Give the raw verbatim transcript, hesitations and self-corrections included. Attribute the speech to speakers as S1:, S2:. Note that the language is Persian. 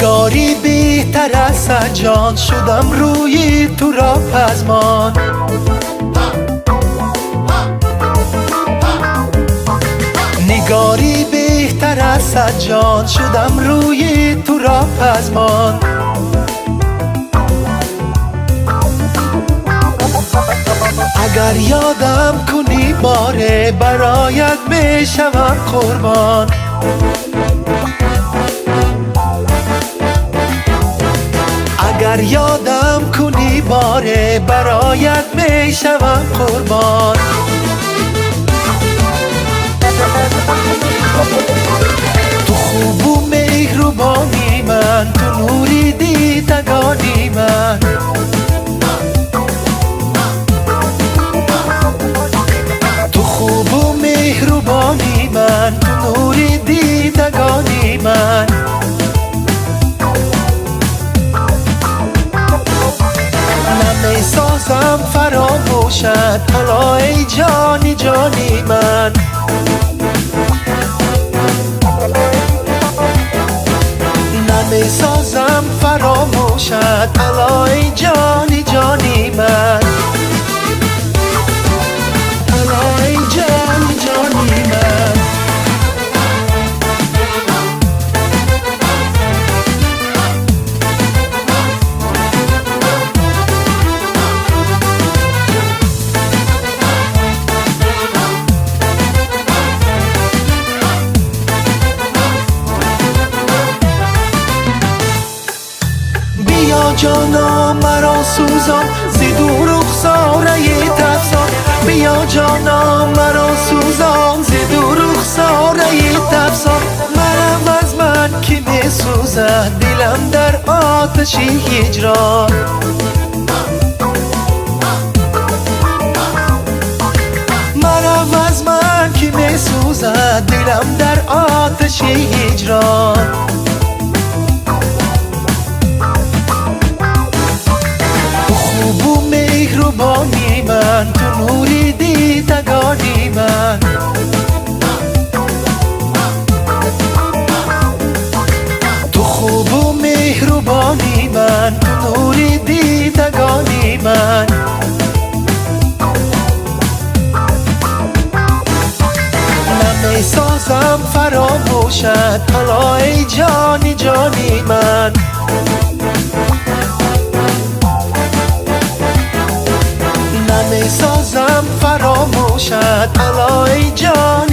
S1: نگاری بهتر از جان شدم روی تو را پزمان. نگاری بهتر از جان شدم روی تو را پزمان. اگر یادم کنی باره برایت میشوم قربان. اگر یادم کنی باره برایت میشوم قربان. تو خوب و مهربانی من، تو نوری دیدگانی من. تو خوب و مهربانی من، تو نوری دیدگانی من. نمی سازم فراموشت حالا ای جانی جانی من. نمی سازم فراموشت حالا ای جانی جانی من. حالا ای جانی جانی من. بیا جانا مرا سوزان زیدو رخساره تفسان. بیا جانا مرا سوزان زیدو رخساره تفسان. مرم از من که می سوزد دلم در آتشی هجران. مرم از من که می سوزد دلم در آتشی هجران. مهربانی من، تو نوری دیدگانی من. تو خوب و مهربانی من، تو نوری دیدگانی من. نمی سازم فراموشت حالا ای جانی جانی من. نمی سازم فراموشت حالا ای جان